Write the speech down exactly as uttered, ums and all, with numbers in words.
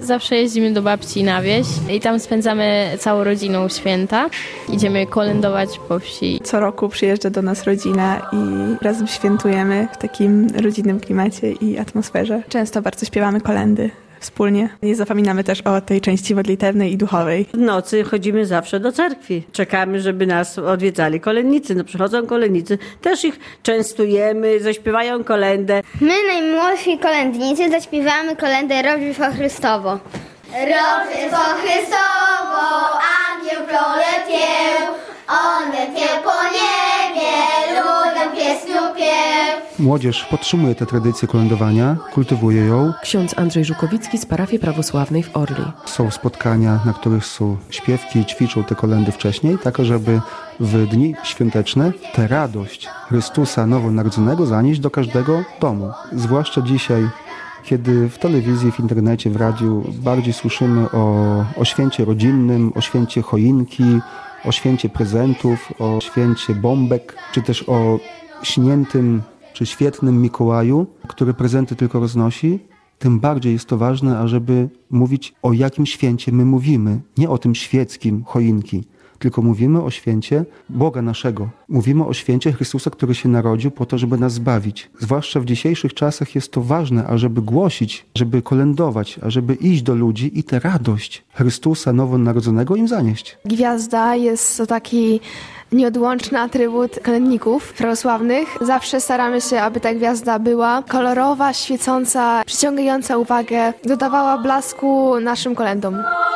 Zawsze jeździmy do babci na wieś i tam spędzamy całą rodziną święta. Idziemy kolędować po wsi. Co roku przyjeżdża do nas rodzina i razem świętujemy w takim rodzinnym klimacie i atmosferze. Często bardzo śpiewamy kolędy wspólnie. Nie zapominamy też o tej części modlitewnej i duchowej. W nocy chodzimy zawsze do cerkwi. Czekamy, żeby nas odwiedzali kolędnicy. No przychodzą kolędnicy, też ich częstujemy, zaśpiewają kolędę. My, najmłodsi kolędnicy, zaśpiewamy kolędę Rożbitwo Chrystowo. Rożbitwo Chrystowo, angiel proleciał, on leciał po niebie, ludem pieśnią pieł. Młodzież podtrzymuje tę tradycję kolędowania, kultywuje ją. Ksiądz Andrzej Żukowicki z parafii prawosławnej w Orli. Są spotkania, na których są śpiewki, ćwiczą te kolędy wcześniej, tak żeby w dni świąteczne tę radość Chrystusa nowonarodzonego zanieść do każdego domu. Zwłaszcza dzisiaj, kiedy w telewizji, w internecie, w radiu bardziej słyszymy o, o święcie rodzinnym, o święcie choinki, o święcie prezentów, o święcie bombek, czy też o śniętym czy świetnym Mikołaju, który prezenty tylko roznosi, tym bardziej jest to ważne, ażeby mówić, o jakim święcie my mówimy. Nie o tym świeckim choinki, tylko mówimy o święcie Boga naszego. Mówimy o święcie Chrystusa, który się narodził po to, żeby nas zbawić. Zwłaszcza w dzisiejszych czasach jest to ważne, ażeby głosić, żeby kolędować, ażeby iść do ludzi i tę radość Chrystusa nowonarodzonego im zanieść. Gwiazda jest to taki nieodłączny atrybut kolędników prawosławnych. Zawsze staramy się, aby ta gwiazda była kolorowa, świecąca, przyciągająca uwagę, dodawała blasku naszym kolędom.